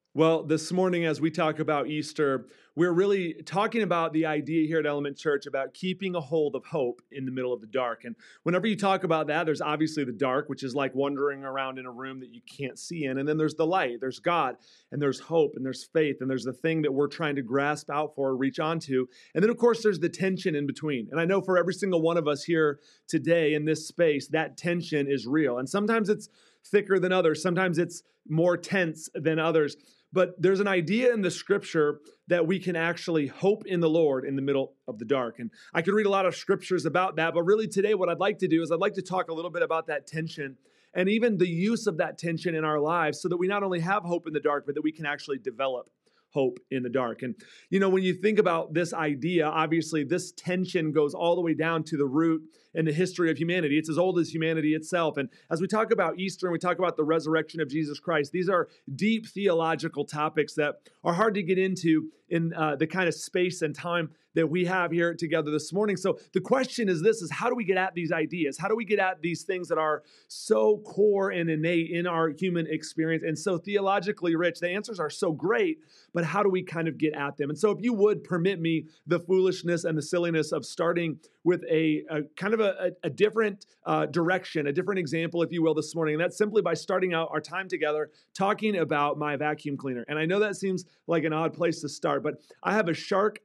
Well, this morning, as we talk about Easter, we're really talking about the idea here at Element Church about keeping a hold of hope in the middle of the dark. And whenever you talk about that, there's obviously the dark, which is like wandering around in a room that you can't see in. And then there's the light, there's God, and there's hope, and there's faith, and there's the thing that we're trying to grasp out for, reach onto. And then, of course, there's the tension in between. And I know for every single one of us here today in this space, that tension is real. And sometimes it's thicker than others, sometimes it's more tense than others. But there's an idea in the scripture that we can actually hope in the Lord in the middle of the dark. And I could read a lot of scriptures about that, but really today what I'd like to do is I'd like to talk a little bit about that tension and even the use of that tension in our lives so that we not only have hope in the dark, but that we can actually develop hope in the dark. And, when you think about this idea, obviously this tension goes all the way down to the root in the history of humanity. It's as old as humanity itself. And as we talk about Easter and we talk about the resurrection of Jesus Christ, these are deep theological topics that are hard to get into in the kind of space and time that we have here together this morning. So the question is this, is how do we get at these ideas? How do we get at these things that are so core and innate in our human experience and so theologically rich? The answers are so great, but how do we kind of get at them? And so if you would permit me the foolishness and the silliness of starting with a kind of a different direction, a different example, if you will, this morning. And that's simply by starting out our time together talking about my vacuum cleaner. And I know that seems like an odd place to start, but I have a Shark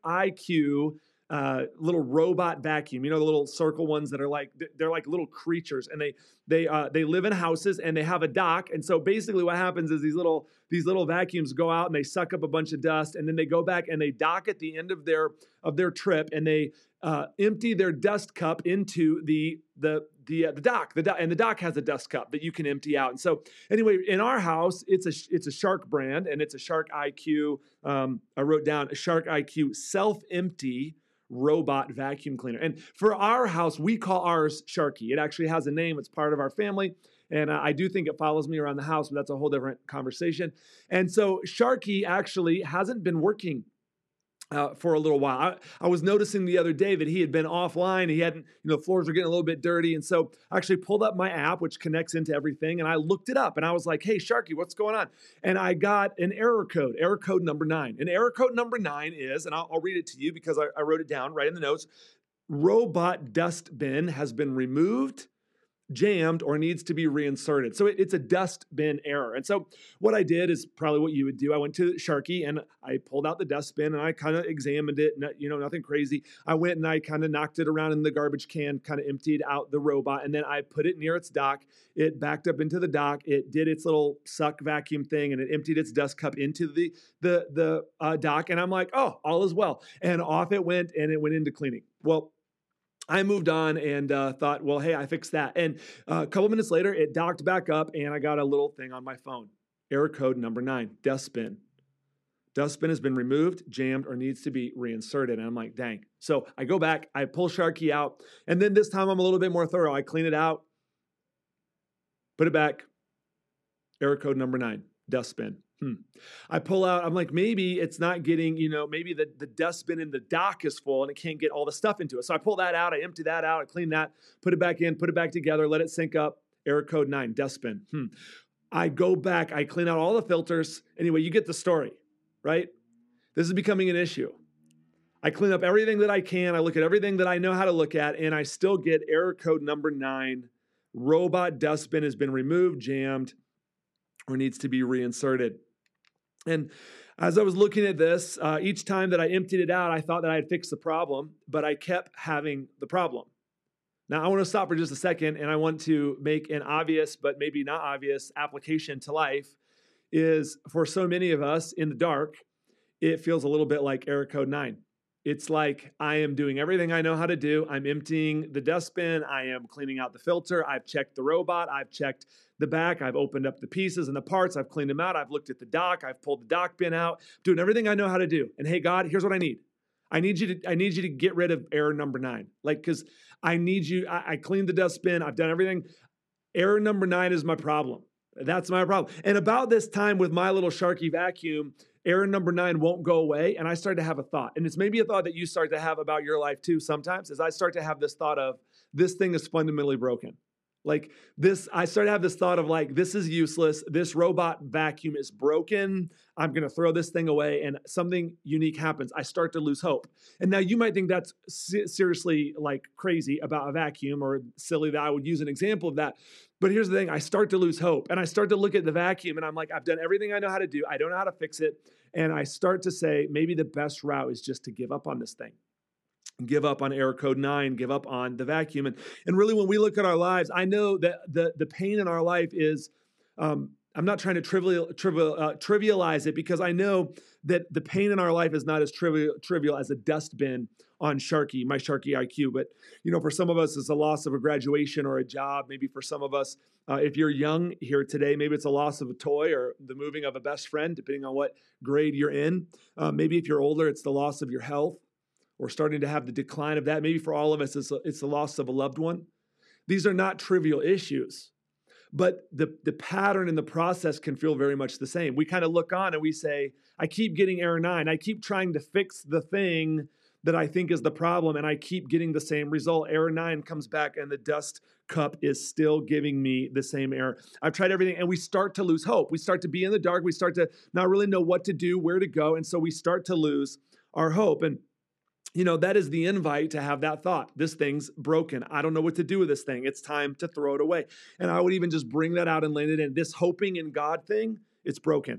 IQ little robot vacuum. The little circle ones that are they're like little creatures, and they live in houses and they have a dock. And so basically, what happens is these little vacuums go out and they suck up a bunch of dust, and then they go back and they dock at the end of their trip, and they empty their dust cup into the dock. And the dock has a dust cup that you can empty out. And so anyway, in our house, it's a Shark brand, and it's a Shark IQ. I wrote down a Shark IQ self-empty robot vacuum cleaner. And for our house, we call ours Sharky. It actually has a name. It's part of our family. And I do think it follows me around the house, but that's a whole different conversation. And so Sharky actually hasn't been working for a little while. I was noticing the other day that he had been offline. He hadn't, the floors were getting a little bit dirty. And so I actually pulled up my app, which connects into everything, and I looked it up. And I was like, hey, Sharky, what's going on? And I got an error code number 9. And error code number 9 is, and I'll read it to you because I wrote it down right in the notes, robot dust bin has been removed, jammed, or needs to be reinserted. So it's a dust bin error. And so what I did is probably what you would do. I went to Sharky and I pulled out the dust bin and I kind of examined it, nothing crazy. I went and I kind of knocked it around in the garbage can, kind of emptied out the robot, and then I put it near its dock. It backed up into the dock. It did its little suck vacuum thing and it emptied its dust cup into the dock. And I'm like, oh, all is well. And off it went, and it went into cleaning. Well, I moved on and thought, well, hey, I fixed that. And a couple minutes later, it docked back up, and I got a little thing on my phone. Error code number 9, dustbin. Dustbin has been removed, jammed, or needs to be reinserted. And I'm like, dang. So I go back, I pull Sharky out, and then this time I'm a little bit more thorough. I clean it out, put it back. Error code number 9, dustbin. I pull out, I'm like, maybe it's not getting, maybe the dustbin in the dock is full and it can't get all the stuff into it. So I pull that out, I empty that out, I clean that, put it back in, put it back together, let it sync up. Error code 9, dustbin. I go back, I clean out all the filters. Anyway, you get the story, right? This is becoming an issue. I clean up everything that I can. I look at everything that I know how to look at, and I still get error code number 9. Robot dustbin has been removed, jammed, or needs to be reinserted. And as I was looking at this, each time that I emptied it out, I thought that I had fixed the problem, but I kept having the problem. Now, I want to stop for just a second, and I want to make an obvious, but maybe not obvious, application to life. Is for so many of us in the dark, it feels a little bit like error code 9. It's like I am doing everything I know how to do. I'm emptying the dustbin. I am cleaning out the filter. I've checked the robot. I've checked the back. I've opened up the pieces and the parts. I've cleaned them out. I've looked at the dock. I've pulled the dock bin out, doing everything I know how to do. And hey, God, here's what I need. I need you to get rid of error number 9. Because I need you. I cleaned the dustbin. I've done everything. Error number 9 is my problem. That's my problem. And about this time with my little Sharky vacuum, error number 9 won't go away. And I started to have a thought. And it's maybe a thought that you start to have about your life too sometimes, as I start to have this thought of, this thing is fundamentally broken. Like this, I started to have this thought of like, this is useless. This robot vacuum is broken. I'm going to throw this thing away, and something unique happens. I start to lose hope. And now you might think that's seriously like crazy about a vacuum, or silly that I would use an example of that. But here's the thing. I start to lose hope, and I start to look at the vacuum, and I'm like, I've done everything I know how to do. I don't know how to fix it. And I start to say, maybe the best route is just to give up on this thing. Give up on error code 9, give up on the vacuum. And really, when we look at our lives, I know that the pain in our life is, I'm not trying to trivialize it, because I know that the pain in our life is not as trivial as a dustbin on Sharky, my Sharky IQ. But, for some of us, it's a loss of a graduation or a job. Maybe for some of us, if you're young here today, maybe it's a loss of a toy or the moving of a best friend, depending on what grade you're in. Maybe if you're older, it's the loss of your health, or starting to have the decline of that. Maybe for all of us, it's the loss of a loved one. These are not trivial issues, but the pattern and the process can feel very much the same. We kind of look on and we say, I keep getting error 9. I keep trying to fix the thing that I think is the problem, and I keep getting the same result. Error 9 comes back, and the dust cup is still giving me the same error. I've tried everything, and we start to lose hope. We start to be in the dark. We start to not really know what to do, where to go, and so we start to lose our hope. And that is the invite to have that thought. This thing's broken. I don't know what to do with this thing. It's time to throw it away. And I would even just bring that out and land it in. This hoping in God thing, it's broken.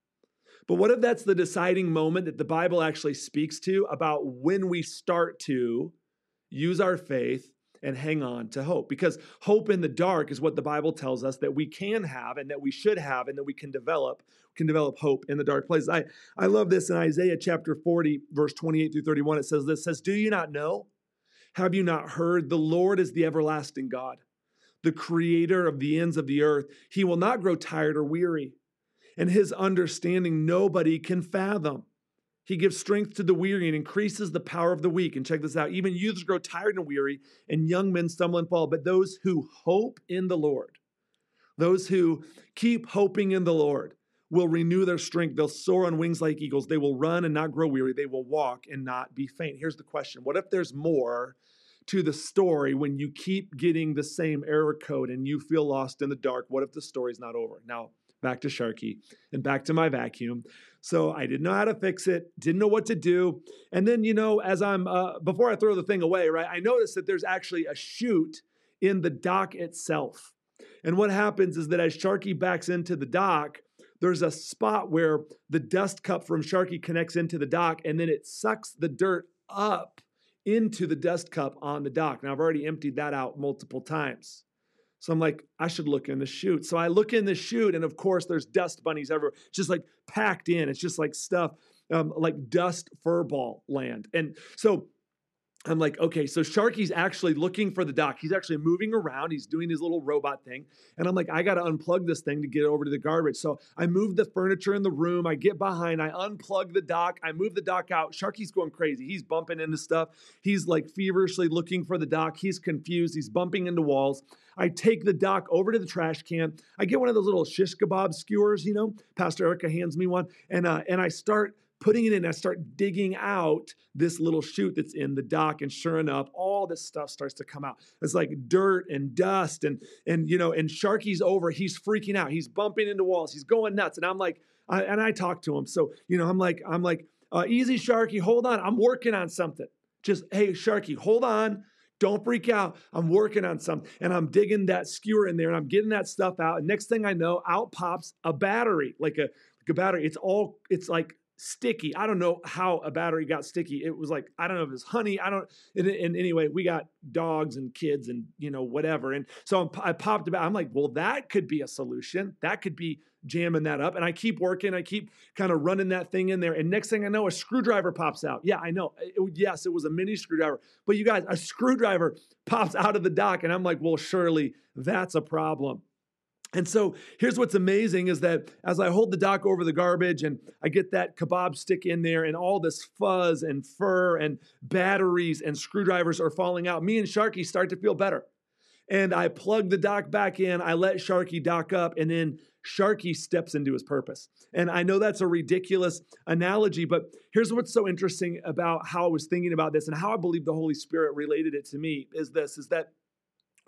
But what if that's the deciding moment that the Bible actually speaks to about when we start to use our faith and hang on to hope? Because hope in the dark is what the Bible tells us that we can have, and that we should have, and that we can develop. We can develop hope in the dark places. I love this in Isaiah chapter 40, verse 28 through 31. It says, do you not know? Have you not heard? The Lord is the everlasting God, the creator of the ends of the earth. He will not grow tired or weary, and his understanding nobody can fathom. He gives strength to the weary and increases the power of the weak. And check this out. Even youths grow tired and weary, and young men stumble and fall. But those who hope in the Lord, those who keep hoping in the Lord, will renew their strength. They'll soar on wings like eagles. They will run and not grow weary. They will walk and not be faint. Here's the question. What if there's more to the story when you keep getting the same error code and you feel lost in the dark? What if the story's not over? Now, back to Sharky and back to my vacuum. So I didn't know how to fix it, didn't know what to do. And then, as I'm, before I throw the thing away, right, I noticed that there's actually a chute in the dock itself. And what happens is that as Sharky backs into the dock, there's a spot where the dust cup from Sharky connects into the dock, and then it sucks the dirt up into the dust cup on the dock. Now, I've already emptied that out multiple times. So I'm like, I should look in the chute. So I look in the chute, and of course, there's dust bunnies everywhere. It's just like packed in. It's just like stuff, like dust furball land. And so I'm like, okay, so Sharky's actually looking for the dock. He's actually moving around. He's doing his little robot thing. And I'm like, I got to unplug this thing to get it over to the garbage. So I move the furniture in the room. I get behind. I unplug the dock. I move the dock out. Sharky's going crazy. He's bumping into stuff. He's like feverishly looking for the dock. He's confused. He's bumping into walls. I take the dock over to the trash can. I get one of those little shish kebab skewers, Pastor Erica hands me one. And I start putting it in. I start digging out this little chute that's in the dock. And sure enough, all this stuff starts to come out. It's like dirt and dust. And Sharky's over. He's freaking out. He's bumping into walls. He's going nuts. And I'm like, I talk to him. So, I'm like, easy, Sharky, hold on. I'm working on something. Just, hey, Sharky, hold on. Don't freak out. I'm working on something. And I'm digging that skewer in there, and I'm getting that stuff out. And next thing I know, out pops a battery, like a battery. It's like sticky. I don't know how a battery got sticky. It was like, I don't know if it's honey. And anyway, we got dogs and kids and, whatever. And so I popped about, I'm like, well, that could be a solution. That could be jamming that up. And I keep working. I keep kind of running that thing in there. And next thing I know, a screwdriver pops out. Yeah, I know. Yes, it was a mini screwdriver. But you guys, a screwdriver pops out of the dock. And I'm like, well, surely that's a problem. And so here's what's amazing is that as I hold the dock over the garbage and I get that kebab stick in there and all this fuzz and fur and batteries and screwdrivers are falling out, me and Sharky start to feel better. And I plug the dock back in, I let Sharky dock up, and then Sharky steps into his purpose. And I know that's a ridiculous analogy, but here's what's so interesting about how I was thinking about this and how I believe the Holy Spirit related it to me is that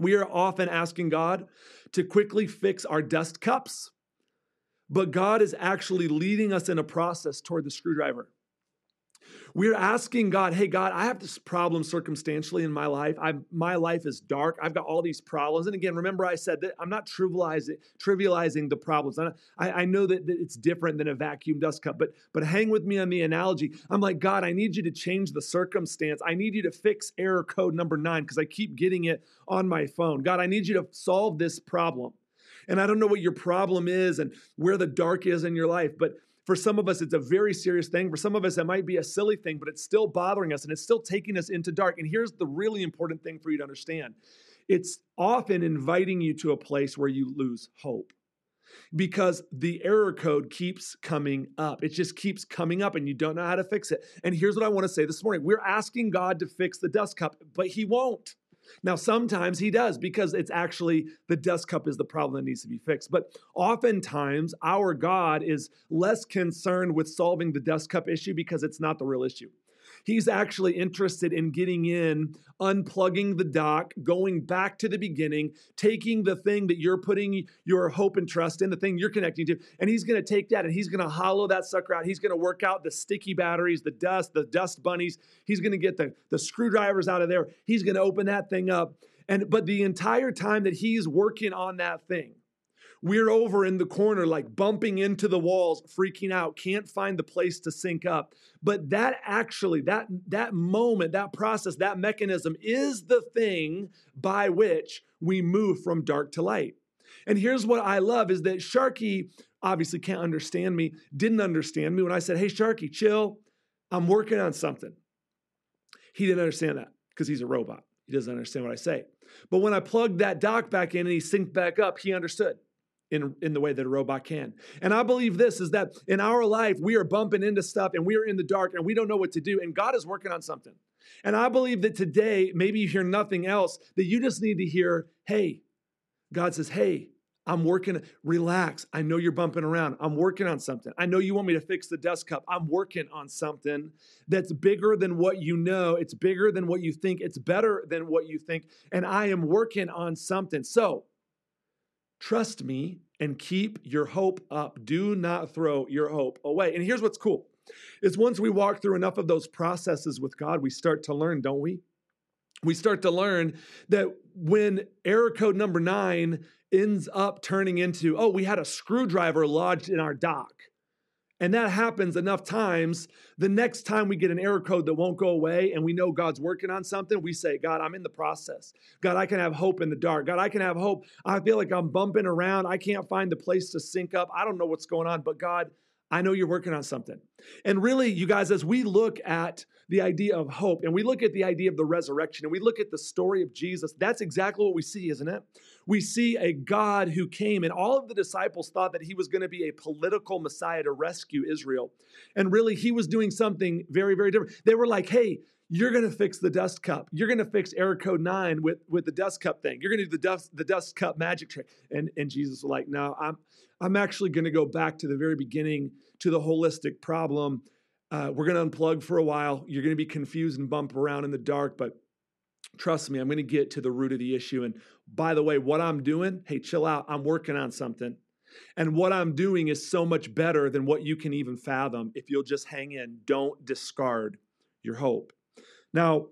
We are often asking God to quickly fix our dust cups, but God is actually leading us in a process toward the screwdriver. We're asking God, hey, God, I have this problem circumstantially in my life. My life is dark. I've got all these problems. And again, remember I said that I'm not trivializing the problems. I know that it's different than a vacuum dust cup, but hang with me on the analogy. I'm like, God, I need you to change the circumstance. I need you to fix error code number 9 because I keep getting it on my phone. God, I need you to solve this problem. And I don't know what your problem is and where the dark is in your life, but for some of us, it's a very serious thing. For some of us, it might be a silly thing, but it's still bothering us and it's still taking us into dark. And here's the really important thing for you to understand. It's often inviting you to a place where you lose hope because the error code keeps coming up. It just keeps coming up and you don't know how to fix it. And here's what I want to say this morning. We're asking God to fix the dust cup, but he won't. Now, sometimes he does because it's actually the dust cup is the problem that needs to be fixed. But oftentimes, our God is less concerned with solving the dust cup issue because it's not the real issue. He's actually interested in getting in, unplugging the dock, going back to the beginning, taking the thing that you're putting your hope and trust in, the thing you're connecting to, and he's going to take that and he's going to hollow that sucker out. He's going to work out the sticky batteries, the dust bunnies. He's going to get the screwdrivers out of there. He's going to open that thing up. But the entire time that he's working on that thing, we're over in the corner, like bumping into the walls, freaking out, can't find the place to sync up. But that actually, that moment, that process, that mechanism is the thing by which we move from dark to light. And here's what I love is that Sharky obviously can't understand me, didn't understand me when I said, hey, Sharky, chill, I'm working on something. He didn't understand that because he's a robot. He doesn't understand what I say. But when I plugged that dock back in and he synced back up, he understood. In the way that a robot can. And I believe this is that in our life, we are bumping into stuff and we are in the dark and we don't know what to do. And God is working on something. And I believe that today, maybe you hear nothing else, that you just need to hear, hey, God says, hey, I'm working, relax. I know you're bumping around. I'm working on something. I know you want me to fix the dust cup. I'm working on something that's bigger than what you know. It's bigger than what you think. It's better than what you think. And I am working on something. So, trust me and keep your hope up. Do not throw your hope away. And here's what's cool is once we walk through enough of those processes with God, we start to learn, don't we? We start to learn that when error code number 9 ends up turning into, oh, we had a screwdriver lodged in our dock. And that happens enough times, the next time we get an error code that won't go away and we know God's working on something, we say, God, I'm in the process. God, I can have hope in the dark. God, I can have hope. I feel like I'm bumping around. I can't find the place to sync up. I don't know what's going on, but God, I know you're working on something. And really, you guys, as we look at the idea of hope and we look at the idea of the resurrection and we look at the story of Jesus, that's exactly what we see, isn't it? We see a God who came and all of the disciples thought that he was going to be a political Messiah to rescue Israel. And really, he was doing something very, very different. They were like, hey, you're going to fix the dust cup. You're going to fix error code 9 with the dust cup thing. You're going to do the dust cup magic trick. And Jesus was like, no, I'm actually going to go back to the very beginning, to the holistic problem. We're going to unplug for a while. You're going to be confused and bump around in the dark, but trust me, I'm going to get to the root of the issue. And by the way, what I'm doing, hey, chill out. I'm working on something. And what I'm doing is so much better than what you can even fathom if you'll just hang in. Don't discard your hope. Now,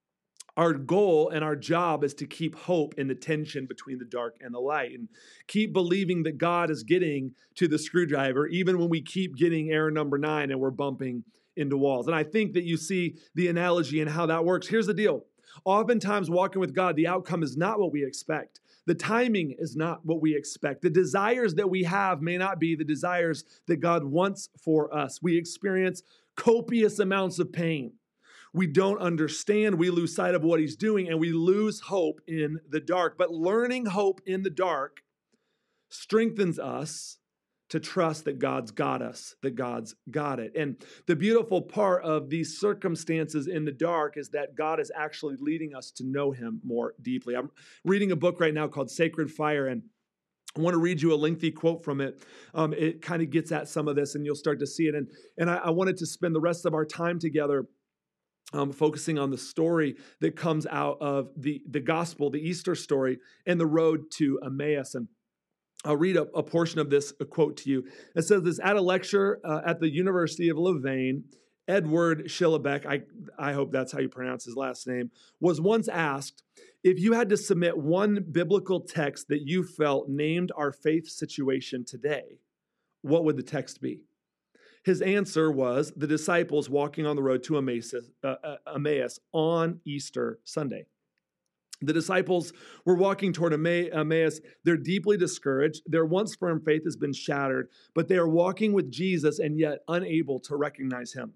our goal and our job is to keep hope in the tension between the dark and the light and keep believing that God is getting to the screwdriver, even when we keep getting error number 9 and we're bumping into walls. And I think that you see the analogy and how that works. Here's the deal. Oftentimes, walking with God, the outcome is not what we expect. The timing is not what we expect. The desires that we have may not be the desires that God wants for us. We experience copious amounts of pain. We don't understand, we lose sight of what he's doing, and we lose hope in the dark. But learning hope in the dark strengthens us to trust that God's got us, that God's got it. And the beautiful part of these circumstances in the dark is that God is actually leading us to know him more deeply. I'm reading a book right now called Sacred Fire, and I want to read you a lengthy quote from it. It kind of gets at some of this, and you'll start to see it. And I wanted to spend the rest of our time together focusing on the story that comes out of the gospel, the Easter story, and the road to Emmaus. And I'll read a portion of this quote to you. It says this: at a lecture at the University of Louvain, Edward Schillebeck, I hope that's how you pronounce his last name, was once asked, if you had to submit one biblical text that you felt named our faith situation today, what would the text be? His answer was the disciples walking on the road to Emmaus on Easter Sunday. The disciples were walking toward Emmaus. They're deeply discouraged. Their once firm faith has been shattered, but they are walking with Jesus and yet unable to recognize him.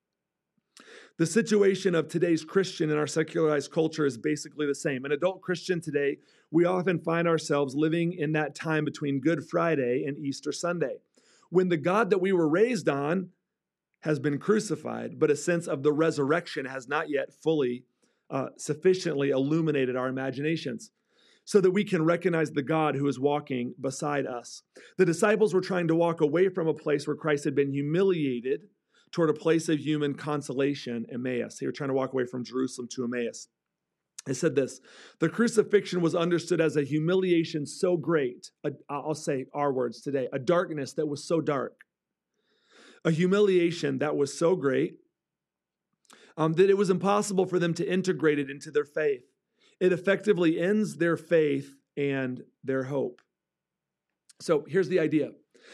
The situation of today's Christian in our secularized culture is basically the same. An adult Christian today, we often find ourselves living in that time between Good Friday and Easter Sunday, when the God that we were raised on has been crucified, but a sense of the resurrection has not yet fully sufficiently illuminated our imaginations so that we can recognize the God who is walking beside us. The disciples were trying to walk away from a place where Christ had been humiliated toward a place of human consolation, Emmaus. They were trying to walk away from Jerusalem to Emmaus. It said this: the crucifixion was understood as a humiliation so great, I'll say our words today, a darkness that was so dark, a humiliation that was so great, that it was impossible for them to integrate it into their faith. It effectively ends their faith and their hope. So here's the idea.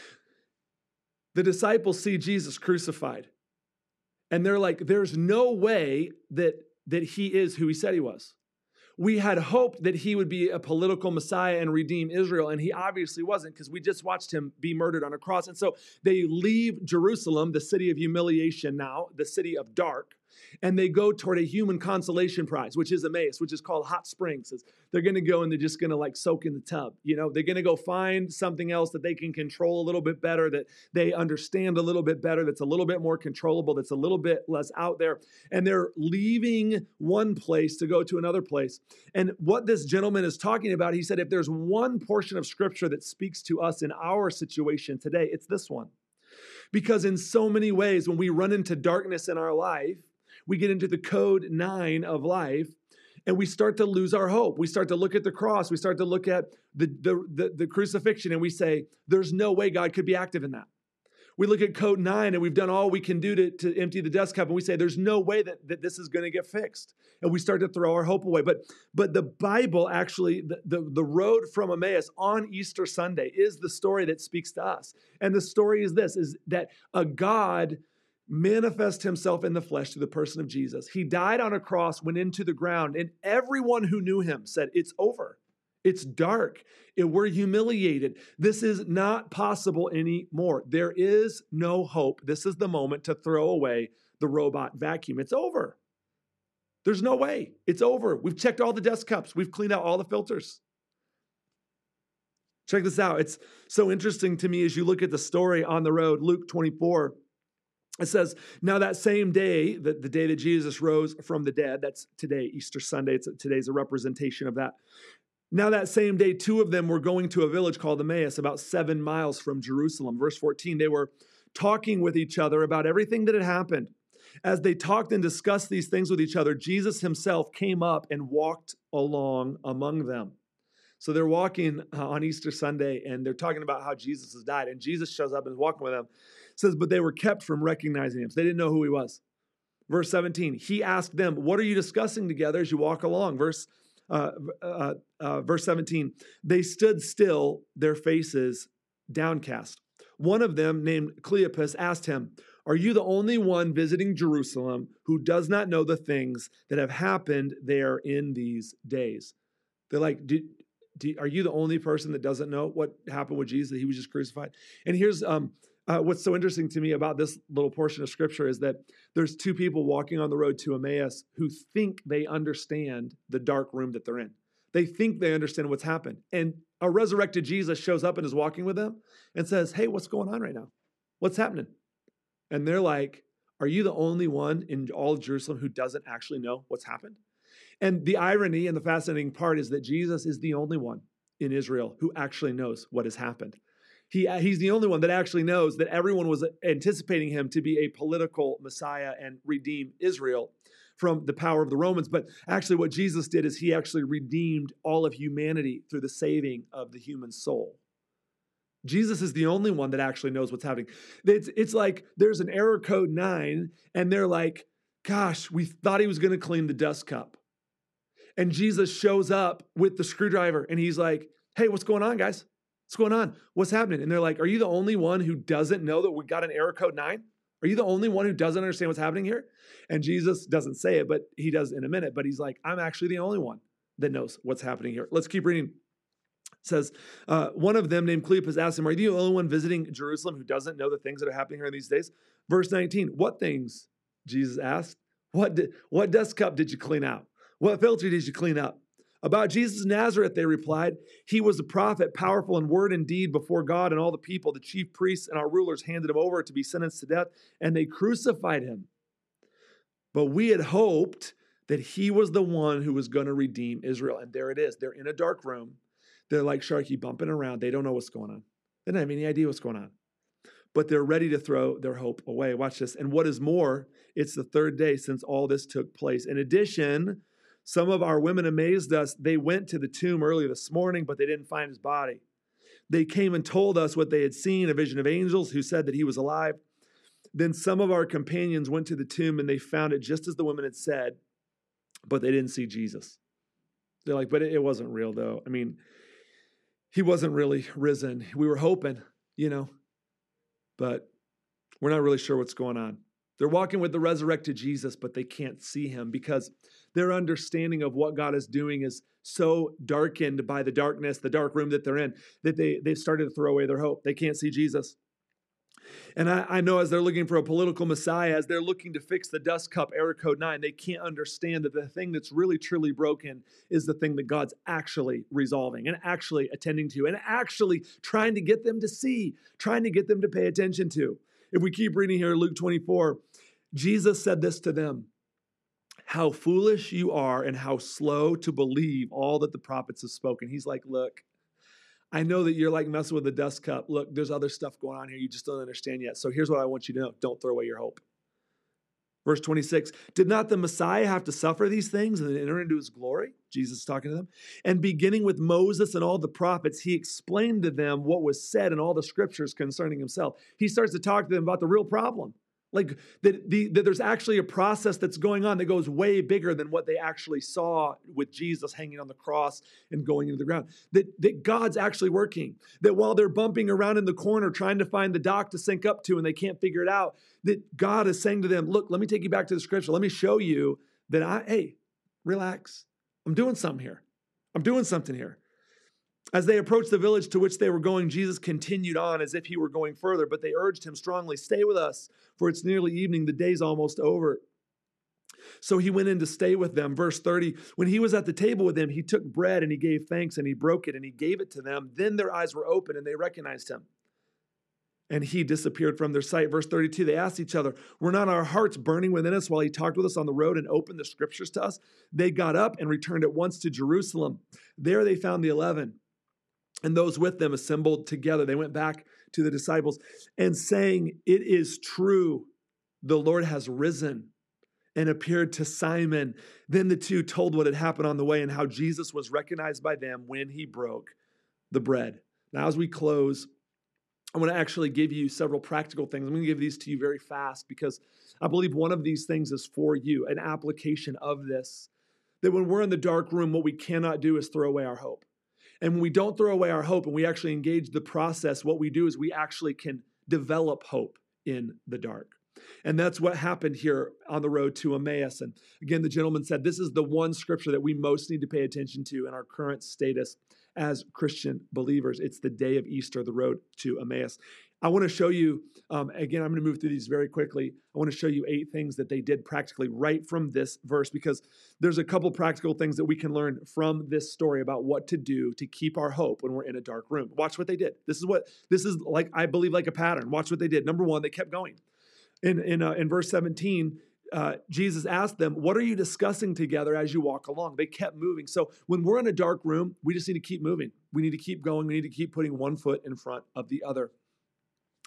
The disciples see Jesus crucified, and they're like, there's no way that he is who he said he was. We had hoped that he would be a political Messiah and redeem Israel, and he obviously wasn't, because we just watched him be murdered on a cross. And so they leave Jerusalem, the city of humiliation now, the city of dark, and they go toward a human consolation prize, which is Emmaus, which is called hot springs. They're going to go and they're just going to soak in the tub. They're going to go find something else that they can control a little bit better, that they understand a little bit better, that's a little bit more controllable, that's a little bit less out there. And they're leaving one place to go to another place. And what this gentleman is talking about, he said, if there's one portion of scripture that speaks to us in our situation today, it's this one. Because in so many ways, when we run into darkness in our life, we get into the code 9 of life, and we start to lose our hope. We start to look at the cross. We start to look at the crucifixion, and we say, there's no way God could be active in that. We look at code 9, and we've done all we can do to empty the dust cup, and we say, there's no way that this is going to get fixed. And we start to throw our hope away. But the Bible actually, the road from Emmaus on Easter Sunday is the story that speaks to us. And the story is this, is that a God manifest himself in the flesh through the person of Jesus. He died on a cross, went into the ground, and everyone who knew him said, it's over. It's dark. We're humiliated. This is not possible anymore. There is no hope. This is the moment to throw away the robot vacuum. It's over. There's no way. It's over. We've checked all the dust cups. We've cleaned out all the filters. Check this out. It's so interesting to me as you look at the story on the road, Luke 24. It says, now that same day, the day that Jesus rose from the dead, that's today, Easter Sunday, today's a representation of that. Now that same day, 2 of them were going to a village called Emmaus, about 7 miles from Jerusalem. Verse 14, they were talking with each other about everything that had happened. As they talked and discussed these things with each other, Jesus himself came up and walked along among them. So they're walking on Easter Sunday, and they're talking about how Jesus has died. And Jesus shows up and is walking with them. It says, but they were kept from recognizing him. So they didn't know who he was. Verse 17, he asked them, what are you discussing together as you walk along? Verse 17, they stood still, their faces downcast. One of them, named Cleopas, asked him, are you the only one visiting Jerusalem who does not know the things that have happened there in these days? They're like, are you the only person that doesn't know what happened with Jesus, that he was just crucified? And here's what's so interesting to me about this little portion of scripture is that there's 2 people walking on the road to Emmaus who think they understand the dark room that they're in. They think they understand what's happened. And a resurrected Jesus shows up and is walking with them and says, hey, what's going on right now? What's happening? And they're like, are you the only one in all of Jerusalem who doesn't actually know what's happened? And the irony and the fascinating part is that Jesus is the only one in Israel who actually knows what has happened. He's the only one that actually knows that everyone was anticipating him to be a political Messiah and redeem Israel. from the power of the Romans. But actually what Jesus did is he actually redeemed all of humanity through the saving of the human soul. Jesus is the only one that actually knows what's happening. It's like there's an error code 9, and they're like, gosh, we thought he was going to clean the dust cup. And Jesus shows up with the screwdriver, and he's like, hey, what's going on, guys? What's going on? What's happening? And they're like, are you the only one who doesn't know that we got an error code 9? Are you the only one who doesn't understand what's happening here? And Jesus doesn't say it, but he does in a minute. But he's like, I'm actually the only one that knows what's happening here. Let's keep reading. It says, one of them named Cleopas asked him, are you the only one visiting Jerusalem who doesn't know the things that are happening here in these days? Verse 19, what things? Jesus asked. What dust cup did you clean out? What filter did you clean up? About Jesus of Nazareth, they replied, he was a prophet, powerful in word and deed before God and all the people. The chief priests and our rulers handed him over to be sentenced to death, and they crucified him. But we had hoped that he was the one who was going to redeem Israel. And there it is. They're in a dark room. They're like Sharky bumping around. They don't know what's going on. They don't have any idea what's going on. But they're ready to throw their hope away. Watch this. And what is more, it's the third day since all this took place. In addition, some of our women amazed us. They went to the tomb early this morning, but they didn't find his body. They came and told us what they had seen, a vision of angels who said that he was alive. Then some of our companions went to the tomb and they found it just as the women had said, but they didn't see Jesus. They're like, but it wasn't real though. I mean, he wasn't really risen. We were hoping, but we're not really sure what's going on. They're walking with the resurrected Jesus, but they can't see him because their understanding of what God is doing is so darkened by the darkness, the dark room that they're in, that they've started to throw away their hope. They can't see Jesus. And I know as they're looking for a political Messiah, as they're looking to fix the dust cup, error code 9, they can't understand that the thing that's really, truly broken is the thing that God's actually resolving and actually attending to and actually trying to get them to see, trying to get them to pay attention to. If we keep reading here, Luke 24, Jesus said this to them, how foolish you are and how slow to believe all that the prophets have spoken. He's like, look, I know that you're like messing with the dust cup. Look, there's other stuff going on here you just don't understand yet. So here's what I want you to know. Don't throw away your hope. Verse 26, did not the Messiah have to suffer these things and then enter into his glory? Jesus is talking to them. And beginning with Moses and all the prophets, he explained to them what was said in all the scriptures concerning himself. He starts to talk to them about the real problem. Like that there's actually a process that's going on that goes way bigger than what they actually saw with Jesus hanging on the cross and going into the ground. That God's actually working. That while they're bumping around in the corner trying to find the dock to sync up to and they can't figure it out, that God is saying to them, look, let me take you back to the scripture. Let me show you that hey, relax. I'm doing something here. I'm doing something here. As they approached the village to which they were going, Jesus continued on as if he were going further, but they urged him strongly, stay with us, for it's nearly evening, the day's almost over. So he went in to stay with them. Verse 30, when he was at the table with them, he took bread and he gave thanks and he broke it and he gave it to them. Then their eyes were open and they recognized him. And he disappeared from their sight. Verse 32, they asked each other, were not our hearts burning within us while he talked with us on the road and opened the scriptures to us? They got up and returned at once to Jerusalem. There they found the 11. And those with them assembled together. They went back to the disciples and saying, it is true, the Lord has risen and appeared to Simon. Then the two told what had happened on the way and how Jesus was recognized by them when he broke the bread. Now, as we close, I want to actually give you several practical things. I'm going to give these to you very fast because I believe one of these things is for you, an application of this, that when we're in the dark room, what we cannot do is throw away our hope. And when we don't throw away our hope and we actually engage the process, what we do is we actually can develop hope in the dark. And that's what happened here on the road to Emmaus. And again, the gentleman said, this is the one scripture that we most need to pay attention to in our current status as Christian believers. It's the day of Easter, the road to Emmaus. I want to show you, again, I'm going to move through these very quickly. I want to show you 8 things that they did practically right from this verse, because there's a couple practical things that we can learn from this story about what to do to keep our hope when we're in a dark room. Watch what they did. This is like, I believe, like a pattern. Watch what they did. Number 1, they kept going. In verse 17, Jesus asked them, what are you discussing together as you walk along? They kept moving. So when we're in a dark room, we just need to keep moving. We need to keep going. We need to keep putting one foot in front of the other.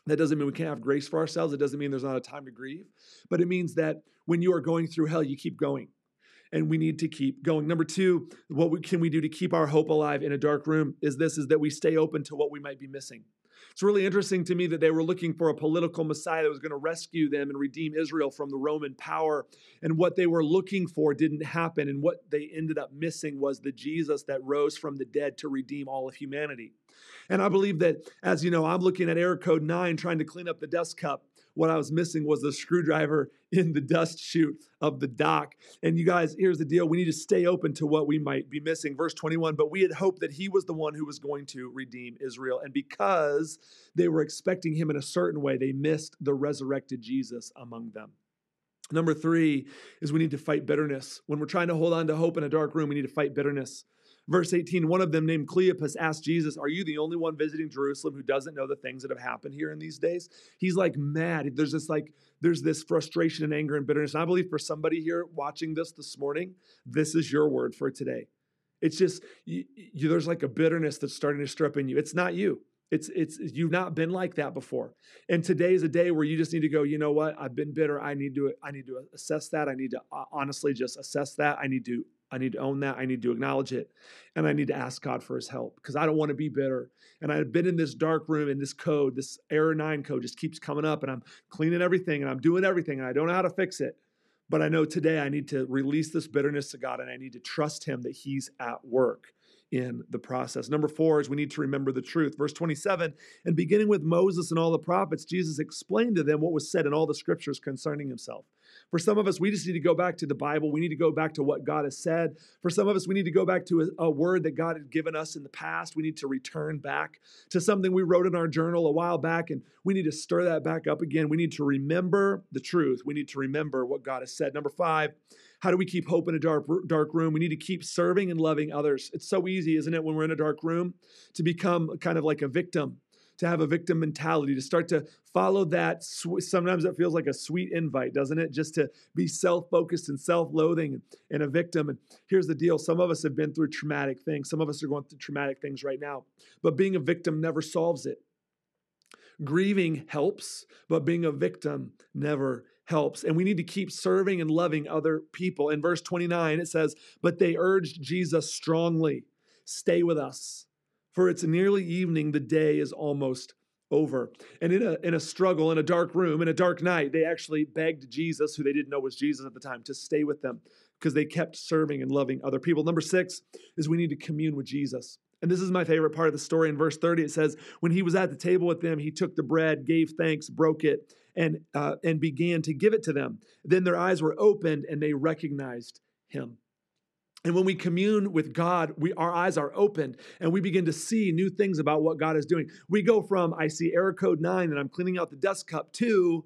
That doesn't mean we can't have grace for ourselves. It doesn't mean there's not a time to grieve. But it means that when you are going through hell, you keep going. And we need to keep going. Number two, can we do to keep our hope alive in a dark room is that we stay open to what we might be missing. It's really interesting to me that they were looking for a political Messiah that was going to rescue them and redeem Israel from the Roman power. And what they were looking for didn't happen. And what they ended up missing was the Jesus that rose from the dead to redeem all of humanity. And I believe that, as you know, I'm looking at Error Code 9, trying to clean up the dust cup. What I was missing was the screwdriver in the dust chute of the dock. And you guys, here's the deal. We need to stay open to what we might be missing. Verse 21, but we had hoped that he was the one who was going to redeem Israel. And because they were expecting him in a certain way, they missed the resurrected Jesus among them. Number three is we need to fight bitterness. When we're trying to hold on to hope in a dark room, we need to fight bitterness. Verse 18, one of them named Cleopas asked Jesus, are you the only one visiting Jerusalem who doesn't know the things that have happened here in these days? He's like mad. There's this frustration and anger and bitterness. And I believe for somebody here watching this morning, this is your word for today. It's just, there's like a bitterness that's starting to stir up in you. It's not you. It's you've not been like that before. And today is a day where you just need to go, you know what? I've been bitter. I need to assess that. I need to honestly just assess that. I need to own that. I need to acknowledge it. And I need to ask God for his help because I don't want to be bitter. And I've been in this dark room and this code, this Error 9 code just keeps coming up and I'm cleaning everything and I'm doing everything and I don't know how to fix it. But I know today I need to release this bitterness to God and I need to trust him that he's at work in the process. Number four is we need to remember the truth. Verse 27, and beginning with Moses and all the prophets, Jesus explained to them what was said in all the scriptures concerning himself. For some of us, we just need to go back to the Bible. We need to go back to what God has said. For some of us, we need to go back to a word that God had given us in the past. We need to return back to something we wrote in our journal a while back, and we need to stir that back up again. We need to remember the truth. We need to remember what God has said. Number five, how do we keep hope in a dark room? We need to keep serving and loving others. It's so easy, isn't it, when we're in a dark room, to become kind of like a victim, to have a victim mentality, to start to follow that. Sometimes it feels like a sweet invite, doesn't it? Just to be self-focused and self-loathing and a victim. And here's the deal. Some of us have been through traumatic things. Some of us are going through traumatic things right now. But being a victim never solves it. Grieving helps, but being a victim never helps. And we need to keep serving and loving other people. In verse 29, it says, but they urged Jesus strongly, stay with us, for it's nearly evening. The day is almost over. And in a struggle, in a dark room, in a dark night, they actually begged Jesus, who they didn't know was Jesus at the time, to stay with them because they kept serving and loving other people. Number six is we need to commune with Jesus. And this is my favorite part of the story. In verse 30, it says, when he was at the table with them, he took the bread, gave thanks, broke it, and began to give it to them. Then their eyes were opened and they recognized him. And when we commune with God, our eyes are opened and we begin to see new things about what God is doing. We go from, I see Error Code 9 and I'm cleaning out the dust cup to,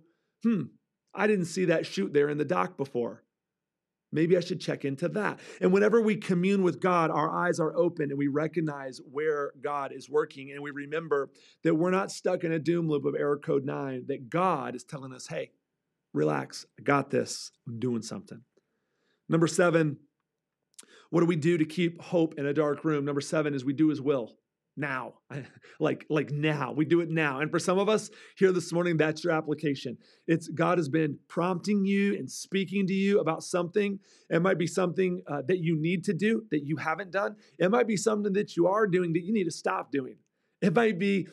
I didn't see that chute there in the dock before. Maybe I should check into that. And whenever we commune with God, our eyes are open and we recognize where God is working. And we remember that we're not stuck in a doom loop of Error Code 9, that God is telling us, hey, relax, I got this, I'm doing something. Number seven, what do we do to keep hope in a dark room? Number seven is we do his will. Now, like now, we do it now. And for some of us here this morning, that's your application. It's God has been prompting you and speaking to you about something. It might be something that you need to do that you haven't done. It might be something that you are doing that you need to stop doing. It might be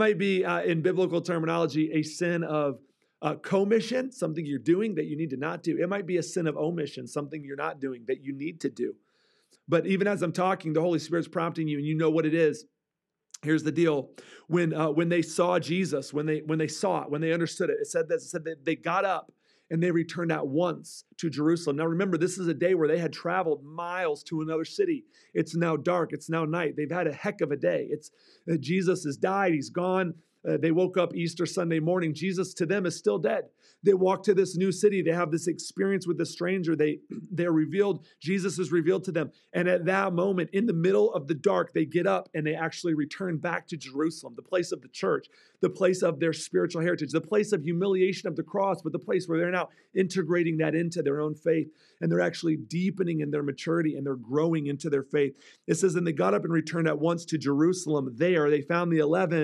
in biblical terminology, a sin of commission, something you're doing that you need to not do. It might be a sin of omission, something you're not doing that you need to do. But even as I'm talking, the Holy Spirit's prompting you and you know what it is. Here's the deal. When they saw Jesus, when they saw it, when they understood it, it said that they got up and they returned at once to Jerusalem. Now remember, this is a day where they had traveled miles to another city. It's now dark. It's now night. They've had a heck of a day. Jesus has died. He's gone. They woke up Easter Sunday morning. Jesus to them is still dead. They walk to this new city. They have this experience with the stranger. They're revealed. Jesus is revealed to them. And at that moment, in the middle of the dark, they get up and they actually return back to Jerusalem, the place of the church, the place of their spiritual heritage, the place of humiliation of the cross, but the place where they're now integrating that into their own faith. And they're actually deepening in their maturity and they're growing into their faith. It says, and they got up and returned at once to Jerusalem. There they found the 11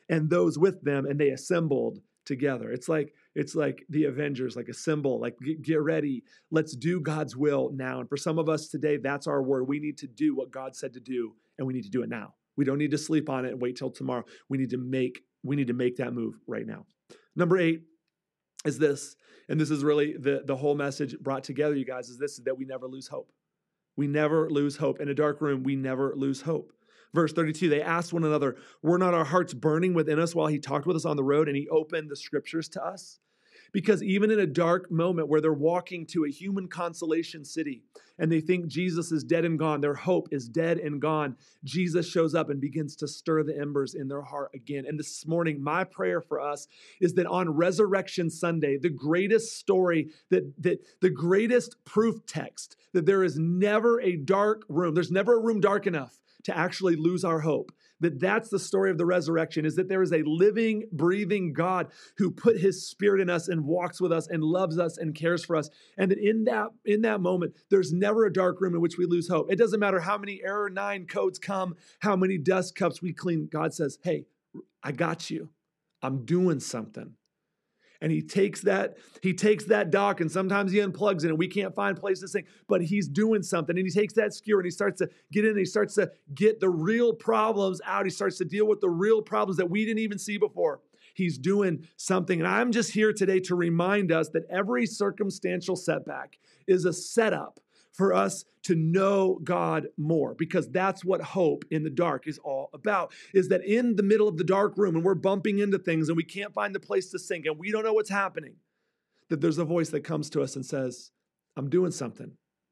and those with them, and they assembled together. It's like the Avengers, like assemble, like get ready. Let's do God's will now. And for some of us today, that's our word. We need to do what God said to do, and we need to do it now. We don't need to sleep on it and wait till tomorrow. We need to make that move right now. Number 8 is this, and this is really the whole message brought together, you guys, is this, is that we never lose hope. We never lose hope. In a dark room, we never lose hope. Verse 32, they asked one another, were not our hearts burning within us while he talked with us on the road and he opened the scriptures to us? Because even in a dark moment where they're walking to a human consolation city and they think Jesus is dead and gone, their hope is dead and gone, Jesus shows up and begins to stir the embers in their heart again. And this morning, my prayer for us is that on Resurrection Sunday, the greatest story, that the greatest proof text, that there is never a dark room, there's never a room dark enough to actually lose our hope. That's the story of the resurrection, is that there is a living, breathing God who put his spirit in us and walks with us and loves us and cares for us. And that in that moment, there's never a dark room in which we lose hope. It doesn't matter how many error 9 codes come, how many dust cups we clean. God says, hey, I got you. I'm doing something. And he takes that dock, and sometimes he unplugs it and we can't find places to sing, but he's doing something. And he takes that skewer and he starts to get in and he starts to get the real problems out. He starts to deal with the real problems that we didn't even see before. He's doing something. And I'm just here today to remind us that every circumstantial setback is a setup for us to know God more, because that's what hope in the dark is all about, is that in the middle of the dark room and we're bumping into things and we can't find the place to sink and we don't know what's happening, that there's a voice that comes to us and says, I'm doing something.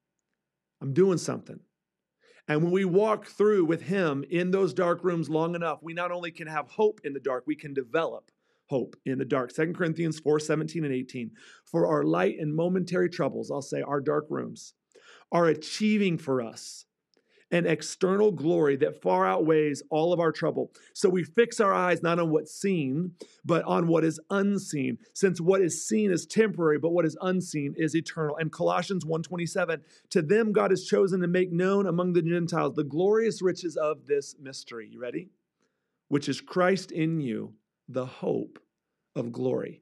I'm doing something. And when we walk through with him in those dark rooms long enough, we not only can have hope in the dark, we can develop hope in the dark. 2 Corinthians 4:17 and 18. For our light and momentary troubles, I'll say our dark rooms, are achieving for us an external glory that far outweighs all of our trouble. So we fix our eyes not on what's seen, but on what is unseen, since what is seen is temporary, but what is unseen is eternal. And Colossians 1:27, to them God has chosen to make known among the Gentiles the glorious riches of this mystery. You ready? Which is Christ in you, the hope of glory.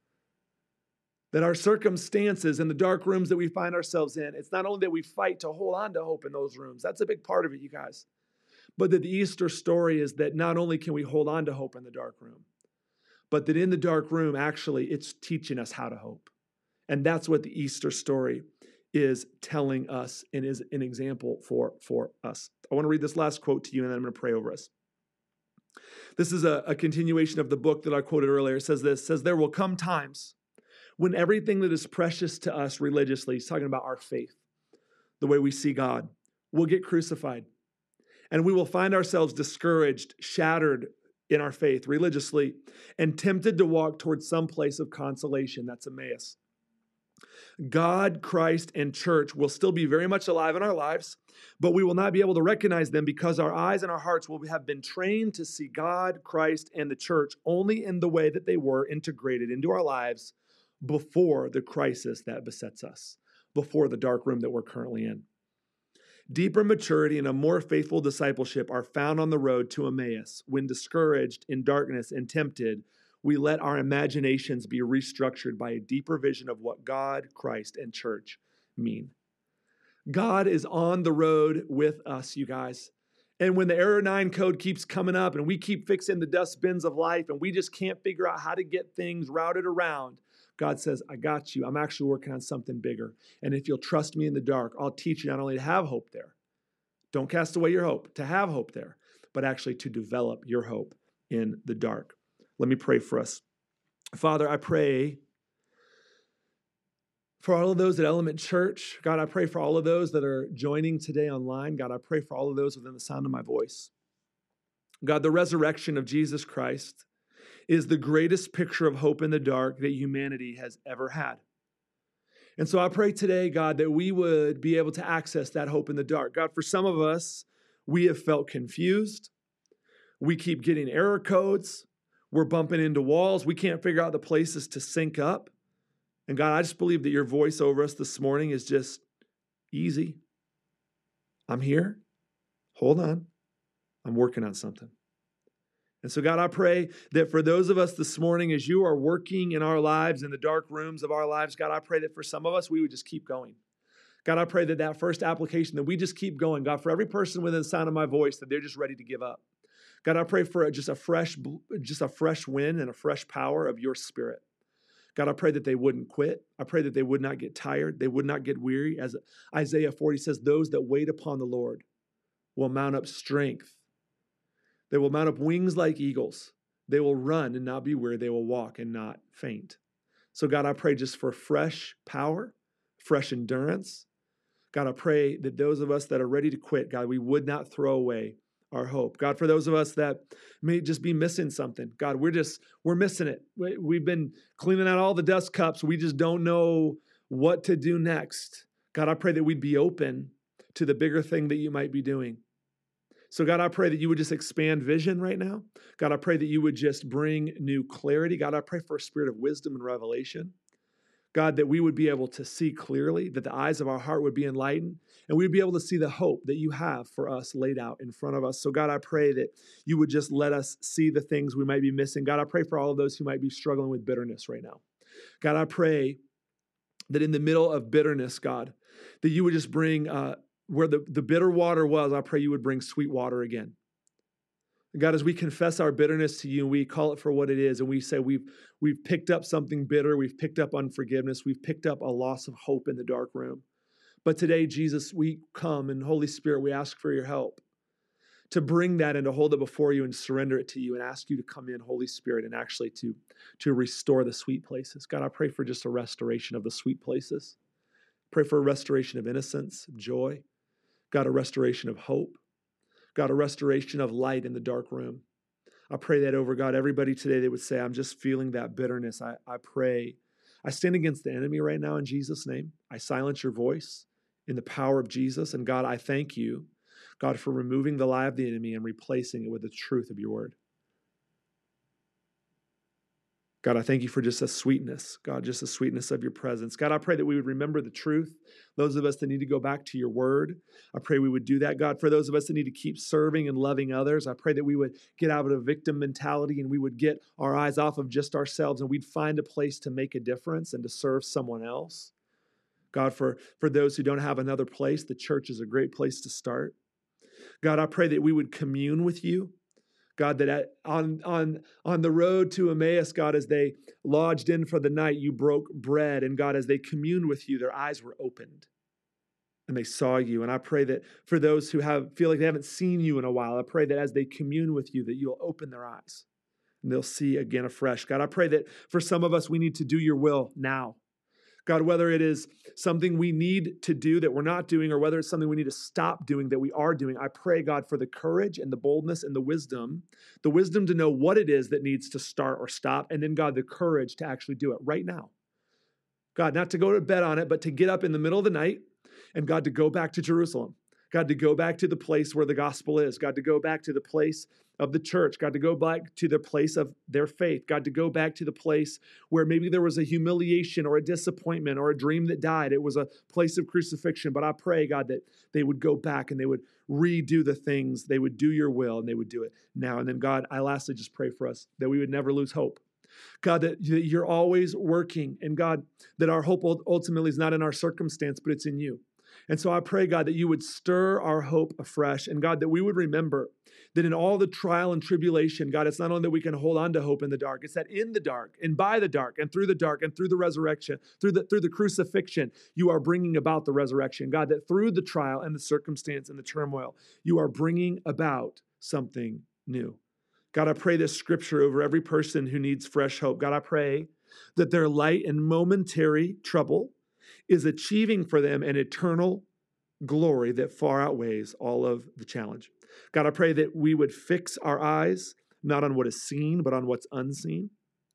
That our circumstances and the dark rooms that we find ourselves in, it's not only that we fight to hold on to hope in those rooms. That's a big part of it, you guys. But that the Easter story is that not only can we hold on to hope in the dark room, but that in the dark room, actually, it's teaching us how to hope. And that's what the Easter story is telling us and is an example for us. I want to read this last quote to you, and then I'm going to pray over us. This is a continuation of the book that I quoted earlier. It says this, it says, there will come times when everything that is precious to us religiously, he's talking about our faith, the way we see God, will get crucified. And we will find ourselves discouraged, shattered in our faith religiously, and tempted to walk towards some place of consolation. That's Emmaus. God, Christ, and church will still be very much alive in our lives, but we will not be able to recognize them because our eyes and our hearts will have been trained to see God, Christ, and the church only in the way that they were integrated into our lives before the crisis that besets us, before the dark room that we're currently in. Deeper maturity and a more faithful discipleship are found on the road to Emmaus. When discouraged, in darkness, and tempted, we let our imaginations be restructured by a deeper vision of what God, Christ, and church mean. God is on the road with us, you guys. And when the error 9 code keeps coming up and we keep fixing the dustbins of life and we just can't figure out how to get things routed around, God says, I got you. I'm actually working on something bigger. And if you'll trust me in the dark, I'll teach you not only to have hope there. Don't cast away your hope, to have hope there, but actually to develop your hope in the dark. Let me pray for us. Father, I pray for all of those at Element Church. God, I pray for all of those that are joining today online. God, I pray for all of those within the sound of my voice. God, the resurrection of Jesus Christ is the greatest picture of hope in the dark that humanity has ever had. And so I pray today, God, that we would be able to access that hope in the dark. God, for some of us, we have felt confused. We keep getting error codes. We're bumping into walls. We can't figure out the places to sync up. And God, I just believe that your voice over us this morning is just easy. I'm here. Hold on. I'm working on something. And so, God, I pray that for those of us this morning, as you are working in our lives, in the dark rooms of our lives, God, I pray that for some of us, we would just keep going. God, I pray that that first application, that we just keep going. God, for every person within the sound of my voice, that they're just ready to give up. God, I pray for just a fresh wind and a fresh power of your Spirit. God, I pray that they wouldn't quit. I pray that they would not get tired. They would not get weary. As Isaiah 40 says, those that wait upon the Lord will mount up strength. They will mount up wings like eagles. They will run and not be weary. They will walk and not faint. So God, I pray just for fresh power, fresh endurance. God, I pray that those of us that are ready to quit, God, we would not throw away our hope. God, for those of us that may just be missing something, God, we're missing it. We've been cleaning out all the dust cups. We just don't know what to do next. God, I pray that we'd be open to the bigger thing that you might be doing. So God, I pray that you would just expand vision right now. God, I pray that you would just bring new clarity. God, I pray for a spirit of wisdom and revelation. God, that we would be able to see clearly, that the eyes of our heart would be enlightened, and we'd be able to see the hope that you have for us laid out in front of us. So God, I pray that you would just let us see the things we might be missing. God, I pray for all of those who might be struggling with bitterness right now. God, I pray that in the middle of bitterness, God, that you would just bring, where the bitter water was, I pray you would bring sweet water again. God, as we confess our bitterness to you and we call it for what it is, and we say we've picked up something bitter, we've picked up unforgiveness, we've picked up a loss of hope in the dark room. But today, Jesus, we come, and Holy Spirit, we ask for your help to bring that and to hold it before you and surrender it to you and ask you to come in, Holy Spirit, and actually to restore the sweet places. God, I pray for just a restoration of the sweet places. Pray for a restoration of innocence, of joy. God, a restoration of hope. God, a restoration of light in the dark room. I pray that over, God, everybody today that would say, I'm just feeling that bitterness. I pray. I stand against the enemy right now in Jesus' name. I silence your voice in the power of Jesus. And God, I thank you, God, for removing the lie of the enemy and replacing it with the truth of your word. God, I thank you for just a sweetness, God, just the sweetness of your presence. God, I pray that we would remember the truth. Those of us that need to go back to your word, I pray we would do that. God, for those of us that need to keep serving and loving others, I pray that we would get out of a victim mentality and we would get our eyes off of just ourselves and we'd find a place to make a difference and to serve someone else. God, for those who don't have another place, the church is a great place to start. God, I pray that we would commune with you. God, that on the road to Emmaus, God, as they lodged in for the night, you broke bread. And God, as they communed with you, their eyes were opened and they saw you. And I pray that for those who feel like they haven't seen you in a while, I pray that as they commune with you, that you'll open their eyes and they'll see again afresh. God, I pray that for some of us, we need to do your will now. God, whether it is something we need to do that we're not doing, or whether it's something we need to stop doing that we are doing, I pray, God, for the courage and the boldness and the wisdom to know what it is that needs to start or stop, and then, God, the courage to actually do it right now. God, not to go to bed on it, but to get up in the middle of the night and, God, to go back to Jerusalem. God, to go back to the place where the gospel is. God, to go back to the place of the church. God, to go back to the place of their faith. God, to go back to the place where maybe there was a humiliation or a disappointment or a dream that died. It was a place of crucifixion. But I pray, God, that they would go back and they would redo the things. They would do your will and they would do it now. And then, God, I lastly just pray for us that we would never lose hope. God, that you're always working. And God, that our hope ultimately is not in our circumstance, but it's in you. And so I pray, God, that you would stir our hope afresh. And God, that we would remember that in all the trial and tribulation, God, it's not only that we can hold on to hope in the dark, it's that in the dark and by the dark and through the resurrection, through the crucifixion, you are bringing about the resurrection. God, that through the trial and the circumstance and the turmoil, you are bringing about something new. God, I pray this scripture over every person who needs fresh hope. God, I pray that their light and momentary trouble is achieving for them an eternal glory that far outweighs all of the challenge. God, I pray that we would fix our eyes not on what is seen, but on what's unseen.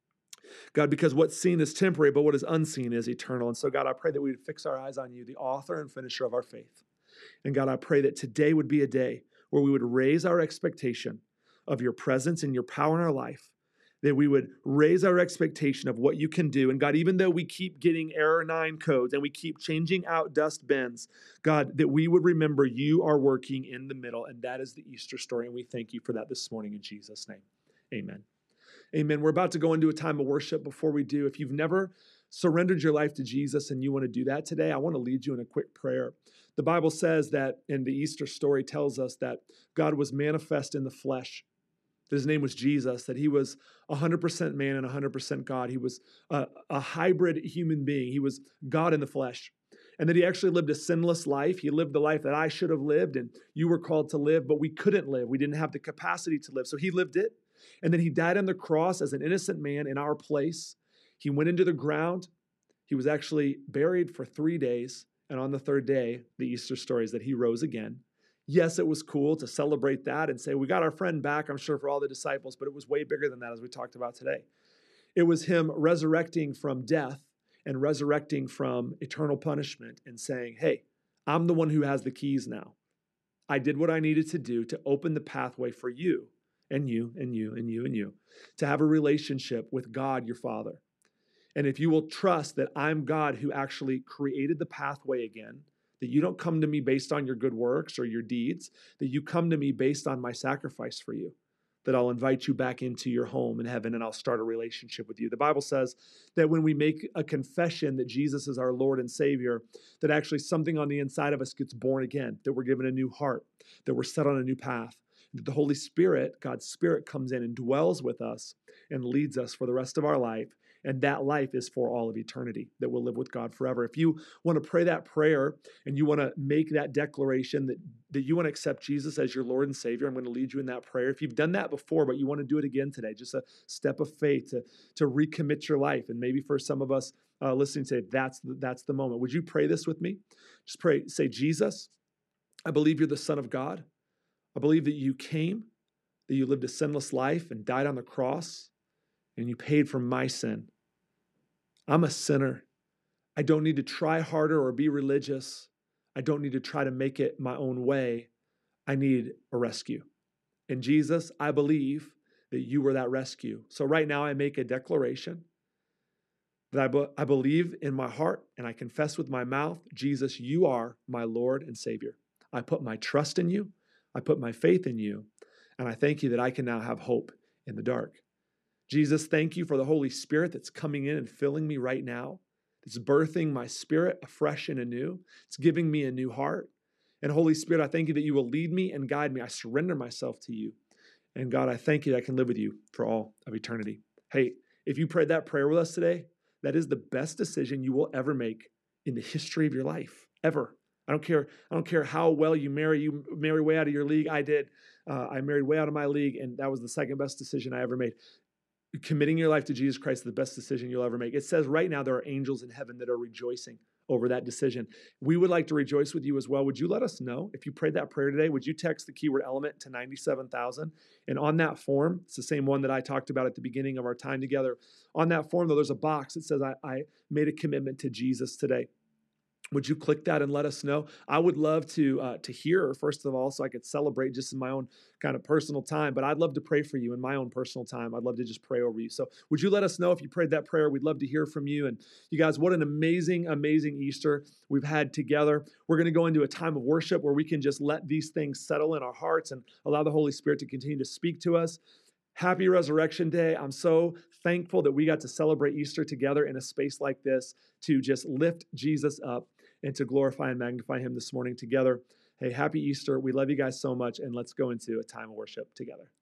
God, because what's seen is temporary, but what is unseen is eternal. And so, God, I pray that we would fix our eyes on you, the author and finisher of our faith. And God, I pray that today would be a day where we would raise our expectation of your presence and your power in our life, that we would raise our expectation of what you can do. And God, even though we keep getting error 9 codes and we keep changing out dust bins, God, that we would remember you are working in the middle, and that is the Easter story. And we thank you for that this morning in Jesus' name. Amen. Amen. We're about to go into a time of worship. Before we do, if you've never surrendered your life to Jesus and you want to do that today, I want to lead you in a quick prayer. The Bible says that, and the Easter story tells us that God was manifest in the flesh. His name was Jesus, that he was 100% man and 100% God. He was a hybrid human being. He was God in the flesh. And that he actually lived a sinless life. He lived the life that I should have lived and you were called to live, but we couldn't live. We didn't have the capacity to live. So he lived it. And then he died on the cross as an innocent man in our place. He went into the ground. He was actually buried for 3 days. And on the third day, the Easter story is that he rose again. Yes, it was cool to celebrate that and say, we got our friend back, I'm sure, for all the disciples, but it was way bigger than that, as we talked about today. It was him resurrecting from death and resurrecting from eternal punishment and saying, hey, I'm the one who has the keys now. I did what I needed to do to open the pathway for you and you and you and you and you to have a relationship with God, your Father. And if you will trust that I'm God who actually created the pathway again, that you don't come to me based on your good works or your deeds, that you come to me based on my sacrifice for you, that I'll invite you back into your home in heaven and I'll start a relationship with you. The Bible says that when we make a confession that Jesus is our Lord and Savior, that actually something on the inside of us gets born again, that we're given a new heart, that we're set on a new path, that the Holy Spirit, God's Spirit, comes in and dwells with us and leads us for the rest of our life. And that life is for all of eternity, that we'll live with God forever. If you want to pray that prayer and you want to make that declaration that you want to accept Jesus as your Lord and Savior, I'm going to lead you in that prayer. If you've done that before, but you want to do it again today, just a step of faith to recommit your life. And maybe for some of us listening today, that's the moment. Would you pray this with me? Just pray, say, Jesus, I believe you're the Son of God. I believe that you came, that you lived a sinless life and died on the cross, and you paid for my sin. I'm a sinner. I don't need to try harder or be religious. I don't need to try to make it my own way. I need a rescue. And Jesus, I believe that you were that rescue. So right now I make a declaration that I believe in my heart and I confess with my mouth, Jesus, you are my Lord and Savior. I put my trust in you. I put my faith in you. And I thank you that I can now have hope in the dark. Jesus, thank you for the Holy Spirit that's coming in and filling me right now. It's birthing my spirit afresh and anew. It's giving me a new heart. And Holy Spirit, I thank you that you will lead me and guide me. I surrender myself to you. And God, I thank you that I can live with you for all of eternity. Hey, if you prayed that prayer with us today, that is the best decision you will ever make in the history of your life, ever. I don't care how well you marry. You marry way out of your league. I did. I married way out of my league, and that was the second best decision I ever made. Committing your life to Jesus Christ is the best decision you'll ever make. It says right now there are angels in heaven that are rejoicing over that decision. We would like to rejoice with you as well. Would you let us know if you prayed that prayer today? Would you text the keyword element to 97,000? And on that form, it's the same one that I talked about at the beginning of our time together. On that form, though, there's a box that says, I made a commitment to Jesus today. Would you click that and let us know? I would love to hear, first of all, so I could celebrate just in my own kind of personal time, but I'd love to pray for you in my own personal time. I'd love to just pray over you. So would you let us know if you prayed that prayer? We'd love to hear from you. And you guys, what an amazing, amazing Easter we've had together. We're going to go into a time of worship where we can just let these things settle in our hearts and allow the Holy Spirit to continue to speak to us. Happy Resurrection Day. I'm so thankful that we got to celebrate Easter together in a space like this to just lift Jesus up and to glorify and magnify him this morning together. Hey, happy Easter. We love you guys so much, and let's go into a time of worship together.